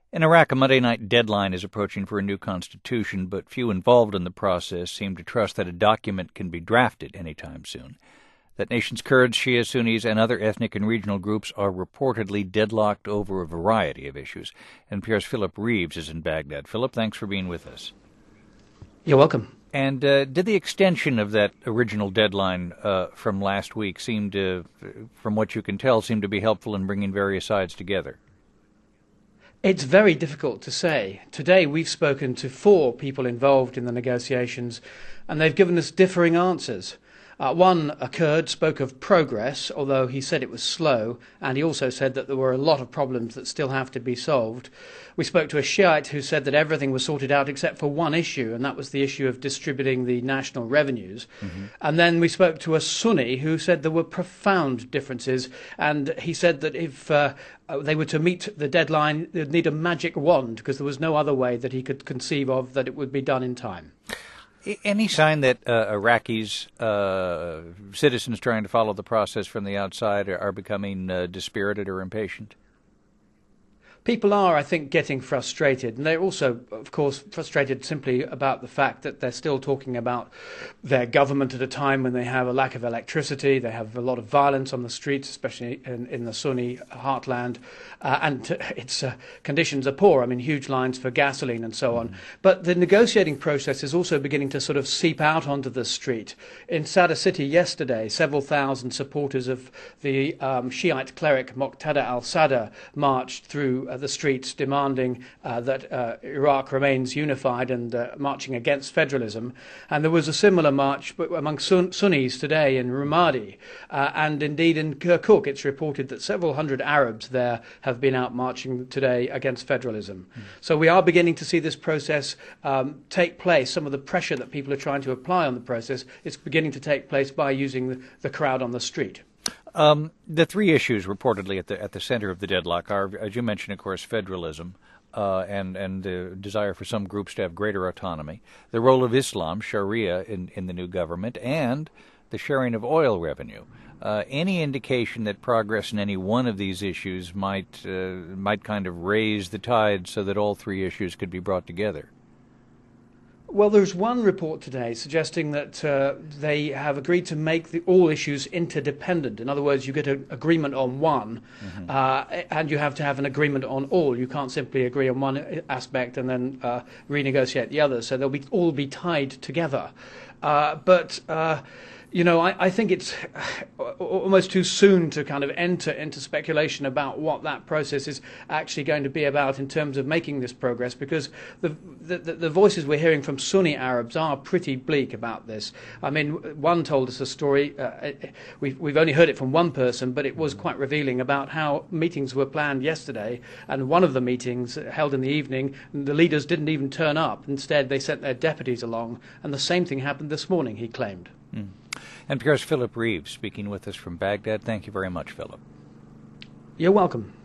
In Iraq, a Monday night deadline is approaching for a new constitution, but few involved in the process seem to trust that a document can be drafted anytime soon. That nation's Kurds, Shia Sunnis, and other ethnic and regional groups are reportedly deadlocked over a variety of issues. NPR's Philip Reeves is in Baghdad. Philip, thanks for being with us. You're welcome. And did the extension of that original deadline from last week from what you can tell, seem to be helpful in bringing various sides together? It's very difficult to say. Today we've spoken to 4 people involved in the negotiations, and they've given us differing answers. One, a Kurd, spoke of progress, although he said it was slow, and he also said that there were a lot of problems that still have to be solved. We spoke to a Shiite who said that everything was sorted out except for one issue, and that was the issue of distributing the national revenues. Mm-hmm. And then we spoke to a Sunni who said there were profound differences, and he said that if they were to meet the deadline, they'd need a magic wand, because there was no other way that he could conceive of that it would be done in time. Any sign that Iraqis, citizens trying to follow the process from the outside, are becoming dispirited or impatient? People are, I think, getting frustrated, and they're also, of course, frustrated simply about the fact that they're still talking about their government at a time when they have a lack of electricity, they have a lot of violence on the streets, especially in the Sunni heartland, and its conditions are poor. I mean, huge lines for gasoline and so on. But the negotiating process is also beginning to sort of seep out onto the street. In Sadr City yesterday, several thousand supporters of the Shiite cleric Muqtada al-Sadr marched through the streets demanding that Iraq remains unified and marching against federalism. And there was a similar march among Sunnis today in Ramadi. And indeed in Kirkuk, it's reported that several hundred Arabs there have been out marching today against federalism. So we are beginning to see this process take place. Some of the pressure that people are trying to apply on the process is beginning to take place by using the crowd on the street. The 3 issues reportedly at the center of the deadlock are, as you mentioned, of course, federalism and the desire for some groups to have greater autonomy, the role of Islam, Sharia, in the new government, and the sharing of oil revenue. Any indication that progress in any one of these issues might kind of raise the tide so that all 3 issues could be brought together? Well, there's one report today suggesting that they have agreed to make all issues interdependent. In other words, you get an agreement on one, and you have to have an agreement on all. You can't simply agree on one aspect and then renegotiate the other. So they'll all be tied together. I think it's almost too soon to kind of enter into speculation about what that process is actually going to be about in terms of making this progress, because the voices we're hearing from Sunni Arabs are pretty bleak about this. I mean, one told us a story, we've only heard it from one person, but it was quite revealing about how meetings were planned yesterday, and one of the meetings held in the evening, the leaders didn't even turn up. Instead, they sent their deputies along, and the same thing happened this morning, he claimed. NPR's Philip Reeves speaking with us from Baghdad. Thank you very much, Philip. You're welcome.